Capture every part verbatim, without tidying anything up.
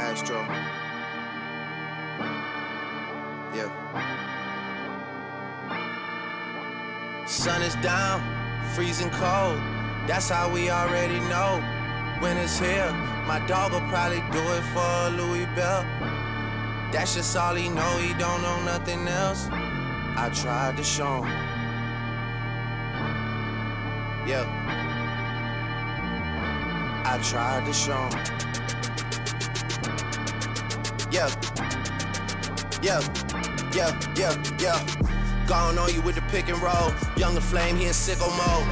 Astro. Yeah. Sun is down, freezing cold. That's how we already know. When it's here, my dog will probably do it for Louis Bell. That's just all he know, he don't know nothing else. I tried to show him. Yeah. I tried to show him. Yeah. Yeah. Yeah. Yeah. Yeah. Gone on you with the pick and roll. Younger Flame, he in sicko mode.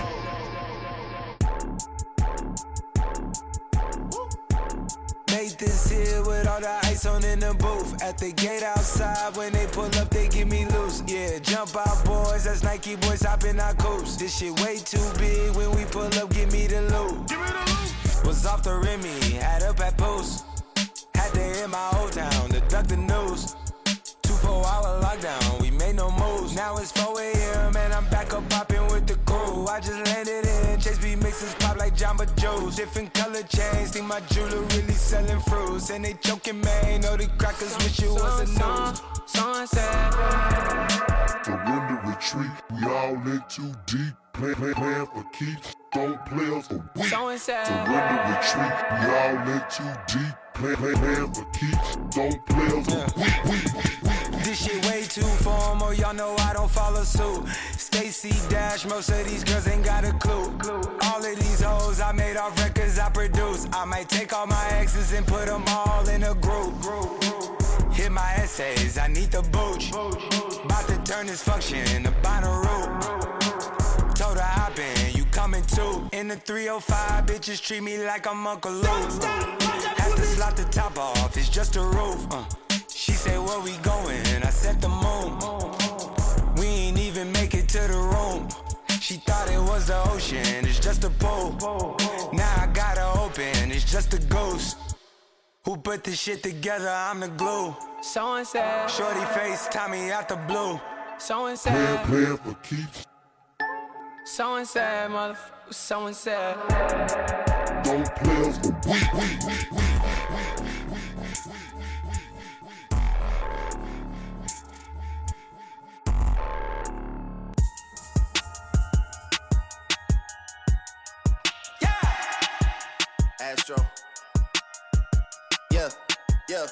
Made this here with all the ice on in the booth. At the gate outside, when they pull up, they give me loose. Yeah, jump out, boys. That's Nike boys hopping our coops. This shit way too big. When we pull up, give me the loot. Give me the loot. Was off the Remy, had up at Post. Had to hit my old town to duck the news. Two four hour lockdown, we made no moves. Now it's four a.m. and I'm back up popping with the crew. I just landed in Chase B mixes pop like Jamba Joe's. Different color chains, think my jeweler really selling fruits. And they joking, man, know the crackers wish it was a news. Sunset. Surrender, retreat, we all in too deep. Plan, plan, plan for keeps, don't play us for weak. Surrender, retreat, we all in too deep. Plan, plan, plan for keeps, don't play us for weak, weak, weak. This shit way too formal, y'all know I don't follow suit. Stacy Dash, most of these girls ain't got a clue. All of these hoes I made off records I produce. I might take all my exes and put them all in a group. Hit my essays, I need the booch. About to turn this function into Bonnaroo. Told her hop in, you coming too. In the three oh five, bitches treat me like I'm Uncle Luke. Have to slot the top off, it's just a roof. Uh. She said, where we going? I said the moon. We ain't even make it to the room. She thought it was the ocean, it's just a pool. Now I gotta open, it's just a ghost. Who put this shit together? I'm the glue. So and said, shorty face, Tommy out the blue. So and said, plan, plan for keeps. So and said, motherfucker, so and said. Don't play us for weak, weak, weak, weak. Astro. Yeah, yeah.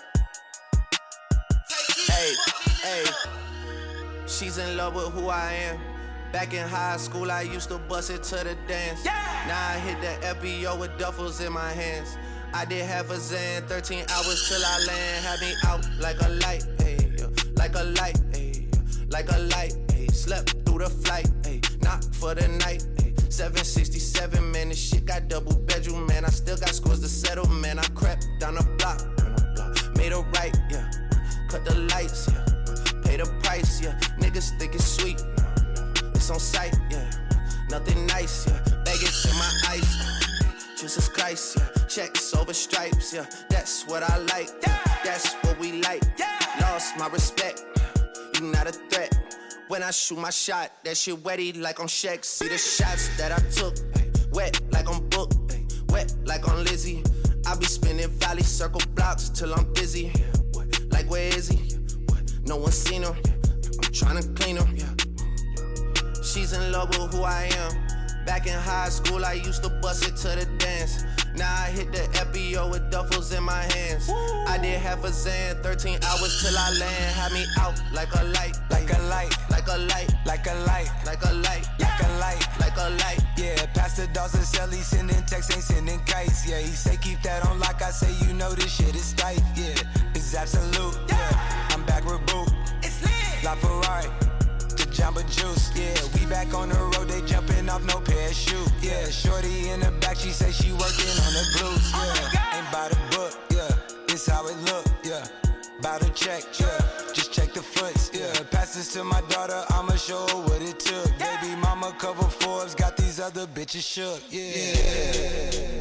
Hey, hey. She's in love with who I am. Back in high school, I used to bust it to the dance. Yeah. Now I hit the F B O with duffels in my hands. I did half a Zan, thirteen hours till I land. Had me out like a light, hey, like a light, hey, like a light, hey. Slept through the flight, hey, not for the night, hey. seven sixty-seven, man, this shit got double bedroom, man. I still got scores to settle, man. I crept down the block, made a right, yeah. Cut the lights, yeah. Pay the price, yeah. Niggas think it's sweet, it's on sight, yeah. Nothing nice, yeah. Baggage in my ice, Jesus Christ, yeah. Checks over stripes, yeah. That's what I like, yeah. That's what we like, yeah. Lost my respect, you not a threat. When I shoot my shot, that shit wetty like on Shaq. See the shots that I took, ay, wet like on Book, ay, wet like on Lizzie. I be spinning valley circle blocks till I'm busy. Yeah, what? Like where is he? Yeah, what? No one seen him. Yeah, I'm tryna clean him. Yeah. She's in love with who I am. Back in high school, I used to bust it to the dance. Now I hit the F B O with duffels in my hands. Woo. I did half a Zan, thirteen hours till I land. Had me out like a light, like a light, like a light, like a light, like a light, like a light, like a light. Yeah, Pastor Dawson Sally sending texts, ain't sending kites. Yeah, he say keep that on lock. I say you know this shit is tight. Yeah, it's absolute. Yeah, I'm back with Boo. It's lit. La Ferrari. Jamba Juice, yeah, we back on the road, they jumping off no parachute, yeah, shorty in the back, she say she working on the glutes, yeah, oh ain't by the book, yeah, it's how it look, yeah, by the check, yeah, just check the foots, yeah, pass this to my daughter, I'ma show her what it took, yeah. Baby mama cover Forbes, got these other bitches shook, yeah. yeah.